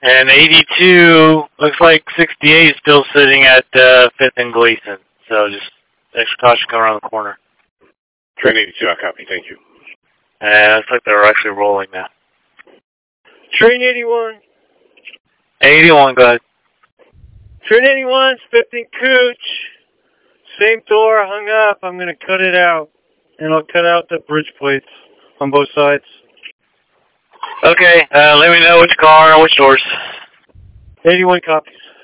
And 82, looks like 68 is still sitting at 5th and Gleason. So just extra caution coming around the corner. Train 82, I copy. Thank you. And looks like they're actually rolling now. Train 81. 81, go ahead. Train 81, 15 Cooch. Same door, hung up. I'm going to cut it out. And I'll cut out the bridge plates on both sides. Okay, let me know which car and which doors. 81 copies.